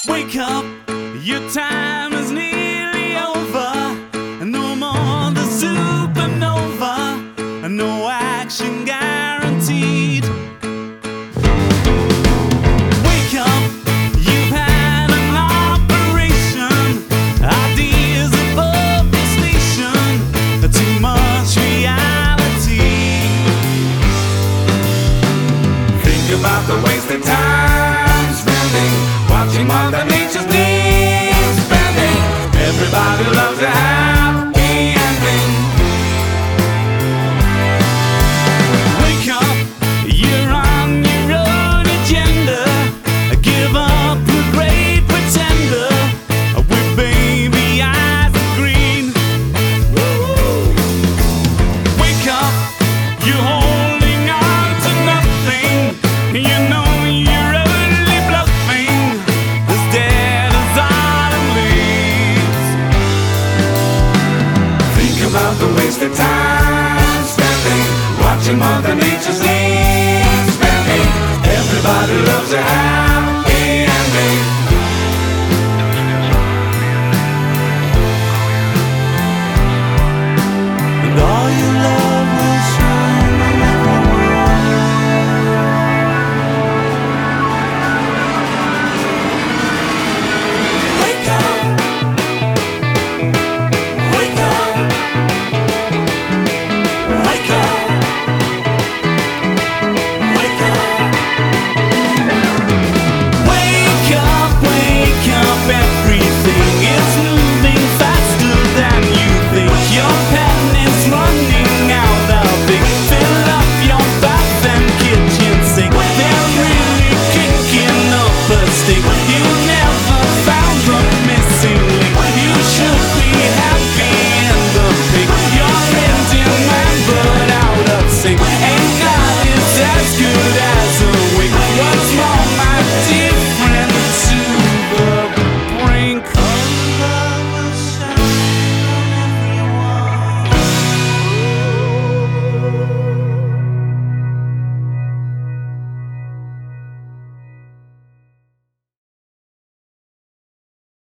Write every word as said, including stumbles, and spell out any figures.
Wake up, your time is nearly over. No more the supernova, no action guaranteed. Wake up, you've had an operation. Ideas above the station, too much reality. Think about the wasted time spending watching Mother Nature's needs spending. Everybody loves a happy ending. Wake up, you're on your own agenda. Give up the great pretender with baby eyes of green. Wake up, you're holding on to nothing. You know you're only bluffing, as dead as autumn leaves. Think about the wasted time spending watching Mother Nature's needs spending. Everybody loves a happy ending. And all your love will shine on everyone. Wake up, wake up, wake up, wake up. Wake up, wake up, everything is moving faster than you think. Your pen is running out of ink. Fill up your bath and kitchen sink. They're really kicking up a stick. You never found the missing link. You should be happy in the pink. You're Indian man but out of sync.